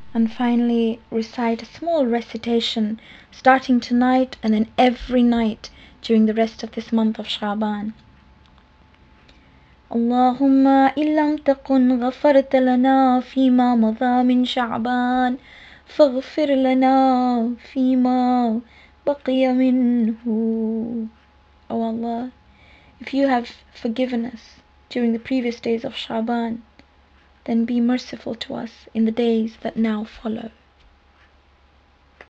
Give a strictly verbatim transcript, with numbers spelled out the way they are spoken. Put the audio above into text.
And finally, recite a small recitation starting tonight and then every night during the rest of this month of Sha'ban. اللهم إن لم تكن غفرت لنا فيما مضى من شعبان فاغفر لنا فيما بقي منه. O Allah, if you have forgiven us during the previous days of Sha'ban, then be merciful to us in the days that now follow.